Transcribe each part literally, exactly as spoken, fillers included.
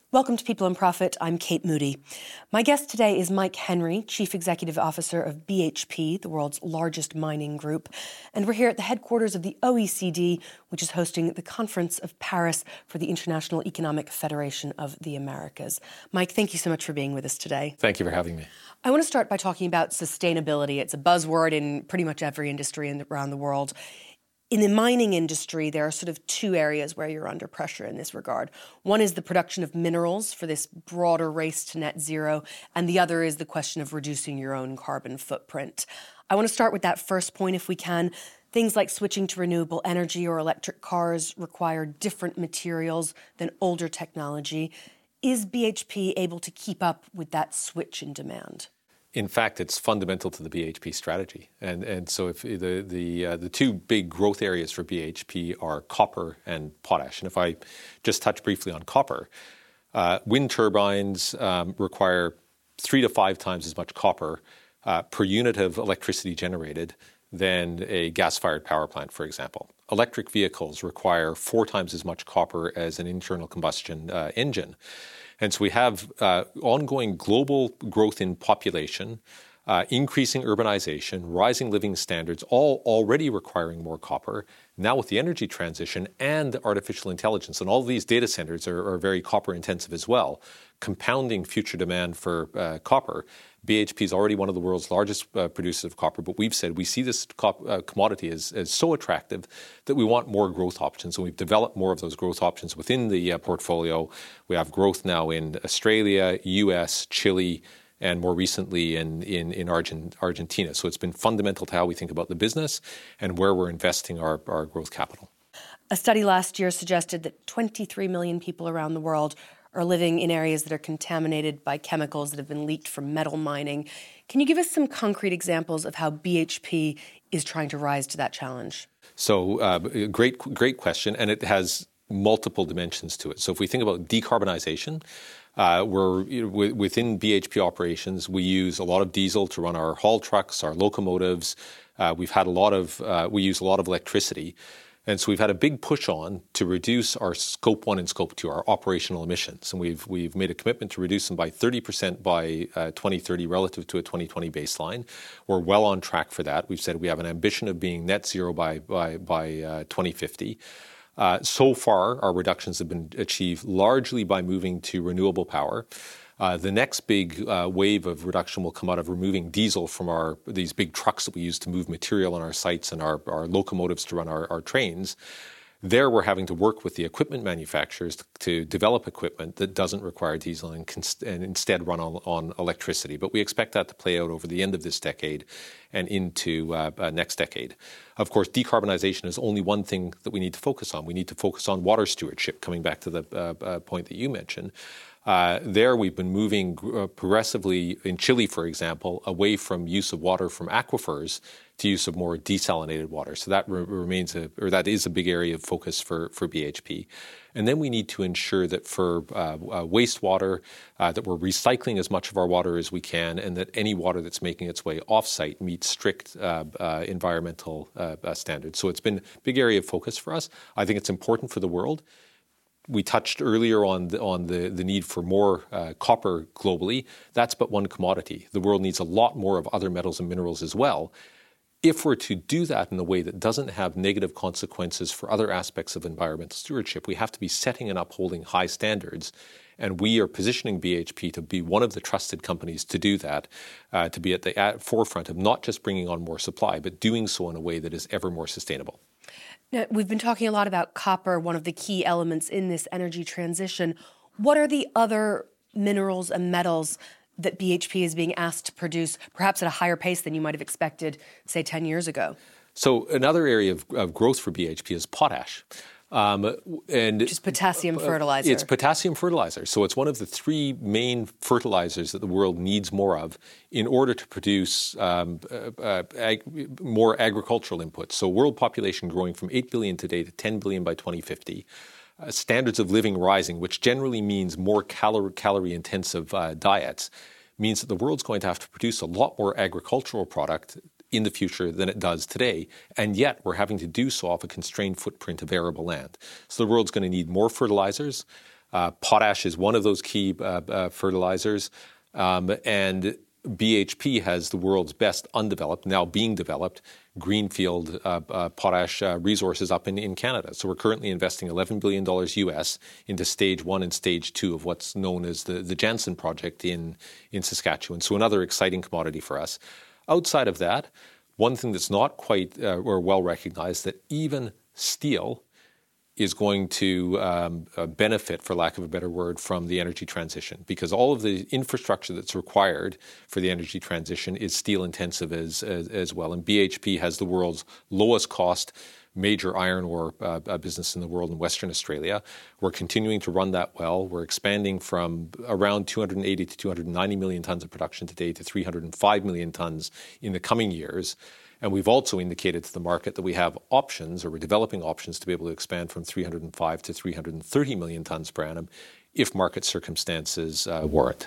Welcome to People and Profit. I'm Kate Moody. My guest today is Mike Henry, Chief Executive Officer of B H P, the world's largest mining group. And we're here at the headquarters of the O E C D, which is hosting the Conference of Paris for the International Economic Federation of the Americas. Mike, thank you so much for being with us today. Thank you for having me. I want to start by talking about sustainability. It's a buzzword in pretty much every industry in, around the world. In the mining industry, there are sort of two areas where you're under pressure in this regard. One is the production of minerals for this broader race to net zero, and the other is the question of reducing your own carbon footprint. I want to start with that first point if we can. Things like switching to renewable energy or electric cars require different materials than older technology. Is B H P able to keep up with that switch in demand? In fact, it's fundamental to the B H P strategy. And and so if the the uh, the two big growth areas for B H P are copper and potash. And if I just touch briefly on copper, uh, wind turbines um, require three to five times as much copper uh, per unit of electricity generated than a gas-fired power plant, for example. Electric vehicles require four times as much copper as an internal combustion uh, engine. And so we have uh, ongoing global growth in population, uh, increasing urbanization, rising living standards, all already requiring more copper. Now with the energy transition and artificial intelligence, and all of these data centers are, are very copper intensive as well, compounding future demand for uh, copper. B H P is already one of the world's largest uh, producers of copper, but we've said we see this cop- uh, commodity as, as so attractive that we want more growth options. And we've developed more of those growth options within the uh, portfolio. We have growth now in Australia, U S, Chile, and more recently in, in, in Argent, Argentina. So it's been fundamental to how we think about the business and where we're investing our, our growth capital. A study last year suggested that twenty-three million people around the world are living in areas that are contaminated by chemicals that have been leaked from metal mining. Can you give us some concrete examples of how B H P is trying to rise to that challenge? So uh, great, great question, and it has multiple dimensions to it. So if we think about decarbonization, uh, we're you know, w- within B H P operations, we use a lot of diesel to run our haul trucks, our locomotives. Uh, we've had a lot of, uh, we use a lot of electricity. And so we've had a big push on to reduce our scope one and scope two, our operational emissions. And we've we've made a commitment to reduce them by thirty percent by uh, twenty thirty relative to a twenty twenty baseline. We're well on track for that. We've said we have an ambition of being net zero by, by, by uh, twenty fifty. Uh, so far, our reductions have been achieved largely by moving to renewable power. Uh, the next big uh, wave of reduction will come out of removing diesel from our these big trucks that we use to move material on our sites and our, our locomotives to run our, our trains. There, we're having to work with the equipment manufacturers to, to develop equipment that doesn't require diesel and, const- and instead run on, on electricity. But we expect that to play out over the end of this decade and into uh, uh, next decade. Of course, decarbonization is only one thing that we need to focus on. We need to focus on water stewardship, coming back to the uh, uh, point that you mentioned. Uh, there, we've been moving uh, progressively, in Chile, for example, away from use of water from aquifers to use of more desalinated water. So that re- remains a, or that is a big area of focus for, for B H P. And then we need to ensure that for uh, uh, wastewater, uh, that we're recycling as much of our water as we can, and that any water that's making its way off-site meets strict uh, uh, environmental uh, uh, standards. So it's been a big area of focus for us. I think it's important for the world. We touched earlier on the, on the, the need for more uh, copper globally. That's but one commodity. The world needs a lot more of other metals and minerals as well. If we're to do that in a way that doesn't have negative consequences for other aspects of environmental stewardship, we have to be setting and upholding high standards. And we are positioning B H P to be one of the trusted companies to do that, uh, to be at the at forefront of not just bringing on more supply, but doing so in a way that is ever more sustainable. Now, we've been talking a lot about copper, one of the key elements in this energy transition. What are the other minerals and metals that B H P is being asked to produce, perhaps at a higher pace than you might have expected, say, ten years ago? So another area of, of growth for B H P is potash. Um, and Which is potassium fertilizer. It's potassium fertilizer. So it's one of the three main fertilizers that the world needs more of in order to produce um, uh, uh, ag- more agricultural inputs. So world population growing from eight billion today to ten billion by twenty fifty. Uh, standards of living rising, which generally means more calor- calorie-intensive uh, diets, means that the world's going to have to produce a lot more agricultural product in the future than it does today, and yet we're having to do so off a constrained footprint of arable land. So the world's going to need more fertilizers. Uh, potash is one of those key uh, uh, fertilizers. Um, and B H P has the world's best undeveloped, now being developed, greenfield uh, uh, potash uh, resources up in, in Canada. So we're currently investing eleven billion dollars U S into stage one and stage two of what's known as the, the Jansen project in, in Saskatchewan. So another exciting commodity for us. Outside of that, one thing that's not quite uh, or well recognized, that even steel is going to um, uh, benefit, for lack of a better word, from the energy transition, because all of the infrastructure that's required for the energy transition is steel intensive as, as, as well. And B H P has the world's lowest cost major iron ore uh, business in the world in Western Australia. We're continuing to run that well. We're expanding from around two hundred eighty to two hundred ninety million tons of production today to three hundred five million tons in the coming years. And we've also indicated to the market that we have options, or we're developing options, to be able to expand from three hundred five to three hundred thirty million tons per annum if market circumstances uh, warrant.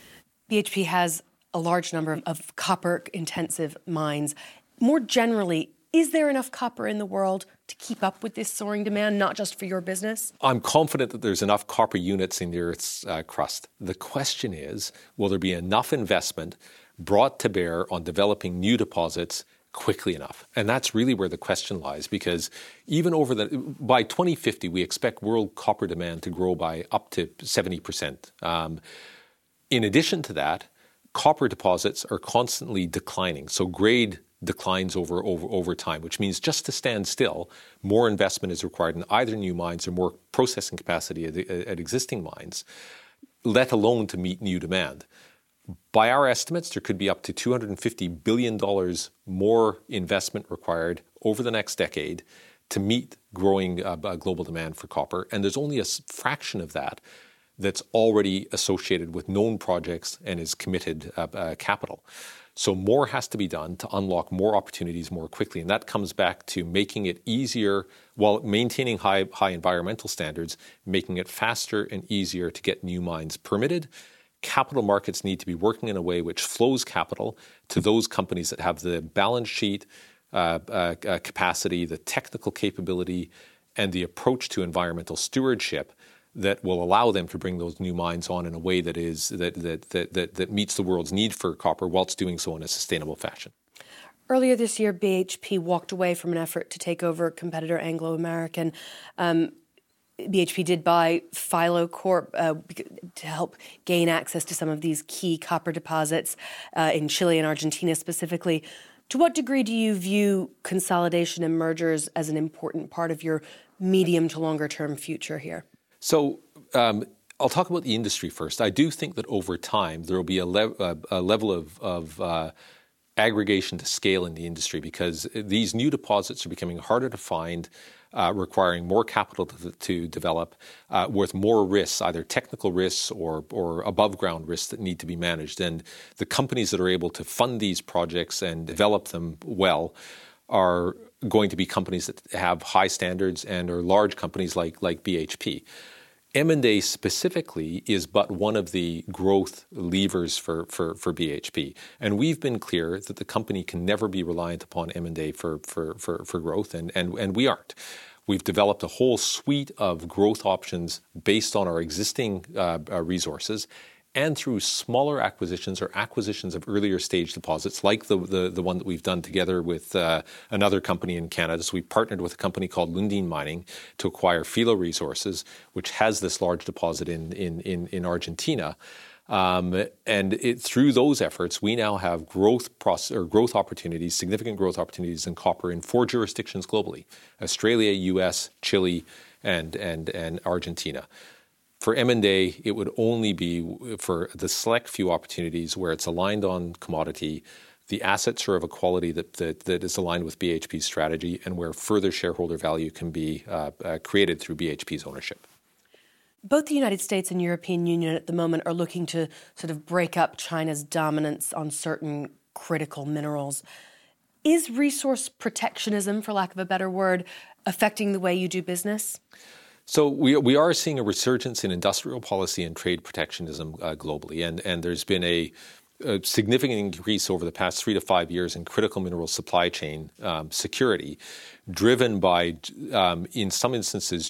B H P has a large number of, of copper-intensive mines. More generally, is there enough copper in the world to keep up with this soaring demand, not just for your business? I'm confident that there's enough copper units in the Earth's uh, crust. The question is, will there be enough investment brought to bear on developing new deposits quickly enough? And that's really where the question lies, because even over the by twenty fifty, we expect world copper demand to grow by up to seventy percent. Um, in addition to that, copper deposits are constantly declining. So grade declines over, over, over time, which means just to stand still, more investment is required in either new mines or more processing capacity at, at existing mines, let alone to meet new demand. By our estimates, there could be up to two hundred fifty billion dollars more investment required over the next decade to meet growing uh, global demand for copper. And there's only a fraction of that that's already associated with known projects and is committed uh, uh, capital. So more has to be done to unlock more opportunities more quickly. And that comes back to making it easier, while maintaining high, high environmental standards, making it faster and easier to get new mines permitted. Capital markets need to be working in a way which flows capital to those companies that have the balance sheet uh, uh, uh, capacity, the technical capability, and the approach to environmental stewardship that will allow them to bring those new mines on in a way that is that that that that, that meets the world's need for copper, whilst doing so in a sustainable fashion. Earlier this year, B H P walked away from an effort to take over competitor Anglo American. Um, B H P did buy Philo Corp uh, to help gain access to some of these key copper deposits uh, in Chile and Argentina specifically. To what degree do you view consolidation and mergers as an important part of your medium to longer term future here? So um, I'll talk about the industry first. I do think that over time there will be a, le- a, a level of, of uh, aggregation to scale in the industry, because these new deposits are becoming harder to find, uh, requiring more capital to, to develop, uh, with more risks, either technical risks or, or above ground risks that need to be managed. And the companies that are able to fund these projects and develop them well are going to be companies that have high standards and are large companies like, like B H P. M and A specifically is but one of the growth levers for, for, for B H P. And we've been clear that the company can never be reliant upon M and A for, for, for, for growth, and, and, and we aren't. We've developed a whole suite of growth options based on our existing uh, uh, resources, and through smaller acquisitions or acquisitions of earlier stage deposits, like the the, the one that we've done together with uh, another company in Canada. So we partnered with a company called Lundin Mining to acquire Filo Resources, which has this large deposit in in in, in Argentina. Um, and it, through those efforts, we now have growth process, or growth opportunities, significant growth opportunities in copper in four jurisdictions globally: Australia, U S, Chile, and and and Argentina. For M and A, it would only be for the select few opportunities where it's aligned on commodity, the assets are of a quality that that, that is aligned with B H P's strategy, and where further shareholder value can be uh, uh, created through B H P's ownership. Both the United States and European Union at the moment are looking to sort of break up China's dominance on certain critical minerals. Is resource protectionism, for lack of a better word, affecting the way you do business? So we we are seeing a resurgence in industrial policy and trade protectionism uh, globally, and and there's been a a significant increase over the past three to five years in critical mineral supply chain um, security, driven by, um, in some instances,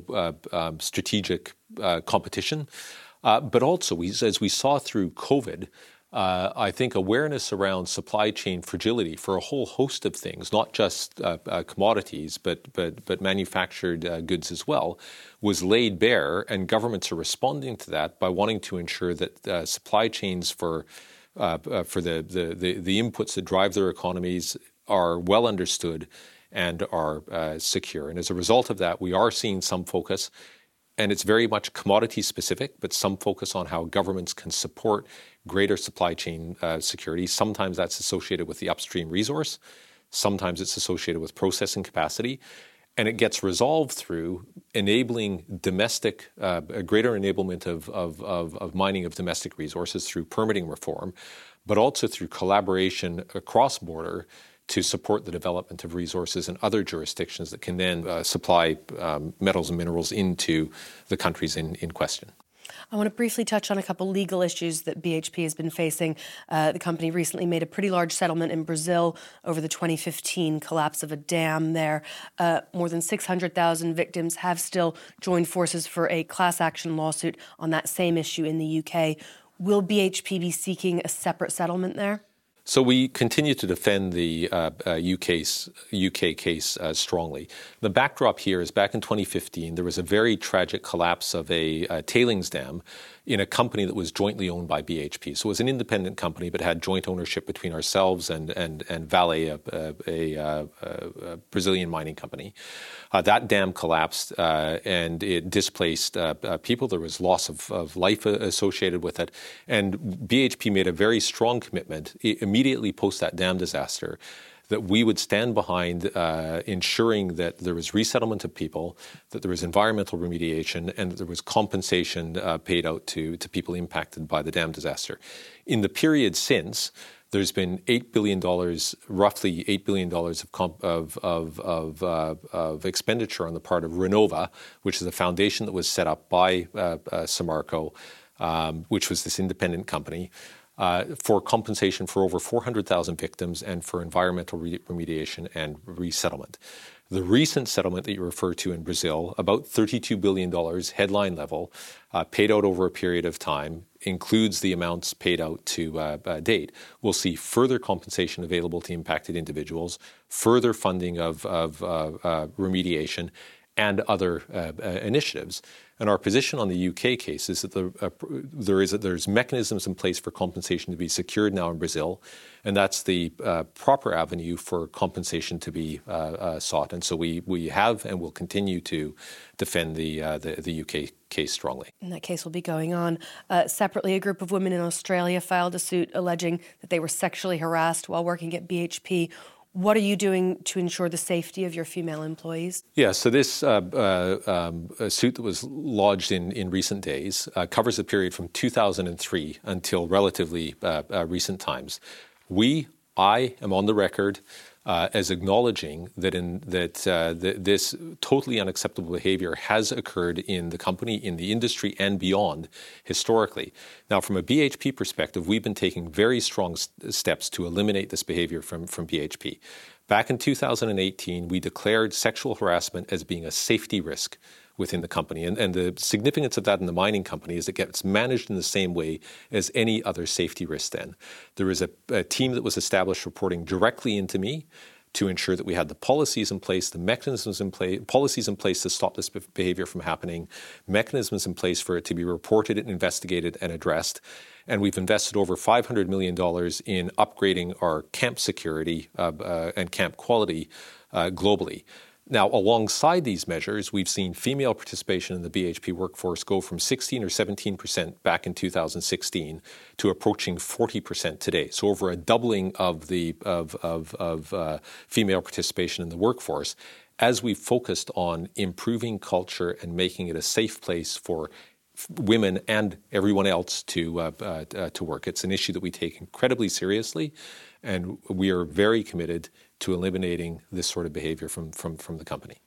geo-strategic uh, um, uh, competition. Uh, but also, we, as we saw through COVID, uh, I think awareness around supply chain fragility for a whole host of things, not just uh, uh, commodities, but but but manufactured uh, goods as well, was laid bare, and governments are responding to that by wanting to ensure that uh, supply chains for uh, uh, for the, the the the inputs that drive their economies are well understood and are uh, secure. And as a result of that, we are seeing some focus. And it's very much commodity specific, but some focus on how governments can support greater supply chain uh, security. Sometimes that's associated with the upstream resource. Sometimes it's associated with processing capacity. And it gets resolved through enabling domestic, uh, a greater enablement of, of, of, of mining of domestic resources through permitting reform, but also through collaboration across border to support the development of resources in other jurisdictions that can then uh, supply um, metals and minerals into the countries in, in question. I want to briefly touch on a couple legal issues that B H P has been facing. Uh, the company recently made a pretty large settlement in Brazil over the twenty fifteen collapse of a dam there. Uh, more than six hundred thousand victims have still joined forces for a class action lawsuit on that same issue in the U K. Will B H P be seeking a separate settlement there? So we continue to defend the uh, uh, U K's, U K case uh, strongly. The backdrop here is back in twenty fifteen, there was a very tragic collapse of a, a tailings dam in a company that was jointly owned by B H P. So it was an independent company, but had joint ownership between ourselves and and, and Vale, a, a, a, a Brazilian mining company. Uh, that dam collapsed uh, and it displaced uh, uh, people. There was loss of, of life associated with it. And B H P made a very strong commitment immediately post that dam disaster that we would stand behind uh, ensuring that there was resettlement of people, that there was environmental remediation, and that there was compensation uh, paid out to, to people impacted by the dam disaster. In the period since, there's been eight billion dollars, roughly eight billion dollars of, comp- of, of, of, uh, of expenditure on the part of Renova, which is a foundation that was set up by uh, uh, Samarco, um, which was this independent company, Uh, for compensation for over four hundred thousand victims and for environmental re- remediation and resettlement. The recent settlement that you refer to in Brazil, about thirty-two billion dollars headline level, uh, paid out over a period of time, includes the amounts paid out to uh, uh, date. We'll see further compensation available to impacted individuals, further funding of, of uh, uh, remediation, and other uh, uh, initiatives. And our position on the U K case is that the, uh, there is a, there's mechanisms in place for compensation to be secured now in Brazil, and that's the uh, proper avenue for compensation to be uh, uh, sought. And so we we have and will continue to defend the uh, the, the U K case strongly. And that case will be going on. Uh, separately, a group of women in Australia filed a suit alleging that they were sexually harassed while working at B H P. What are you doing to ensure the safety of your female employees? Yeah, so this uh, uh, um, a suit that was lodged in, in recent days uh, covers a period from two thousand three until relatively uh, uh, recent times. We, I am on the record uh, as acknowledging that in that uh, the, this totally unacceptable behavior has occurred in the company, in the industry, and beyond historically. Now, from a B H P perspective, we've been taking very strong st- steps to eliminate this behavior from, from B H P. Back in two thousand eighteen, we declared sexual harassment as being a safety risk within the company. And, and the significance of that in the mining company is it gets managed in the same way as any other safety risk then. There is a, a team that was established reporting directly into me to ensure that we had the policies in place, the mechanisms in place, policies in place to stop this behavior from happening, mechanisms in place for it to be reported and investigated and addressed. And we've invested over five hundred million dollars in upgrading our camp security uh, uh, and camp quality uh, globally. Now, alongside these measures, we've seen female participation in the B H P workforce go from sixteen or seventeen percent back in two thousand sixteen to approaching forty percent today. So over a doubling of the of of, of uh, female participation in the workforce, as we've focused on improving culture and making it a safe place for women and everyone else to uh, uh, to work. It's an issue that we take incredibly seriously, and we are very committed to eliminating this sort of behavior from, from, from the company.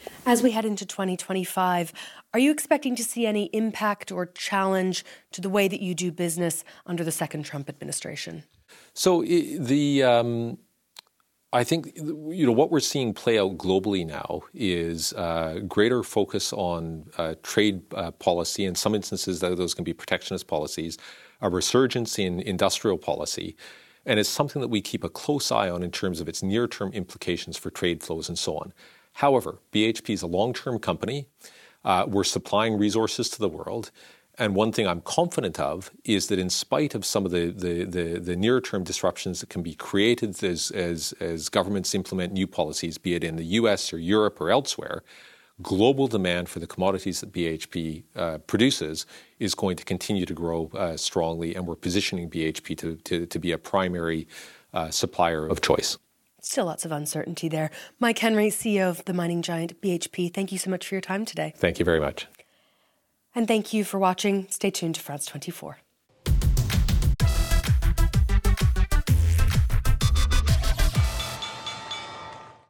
As we head into twenty twenty-five, are you expecting to see any impact or challenge to the way that you do business under the second Trump administration? So the um, I think you know what we're seeing play out globally now is uh, greater focus on uh, trade uh, policy. In some instances, those can be protectionist policies, a resurgence in industrial policy. And it's something that we keep a close eye on in terms of its near-term implications for trade flows and so on. However, B H P is a long-term company. Uh, we're supplying resources to the world. And one thing I'm confident of is that in spite of some of the, the, the, the near-term disruptions that can be created as, as, as governments implement new policies, be it in the U S or Europe or elsewhere, global demand for the commodities that B H P uh, produces is going to continue to grow uh, strongly, and we're positioning B H P to, to, to be a primary uh, supplier of choice. Still lots of uncertainty there. Mike Henry, C E O of the mining giant B H P, thank you so much for your time today. Thank you very much. And thank you for watching. Stay tuned to France twenty-four.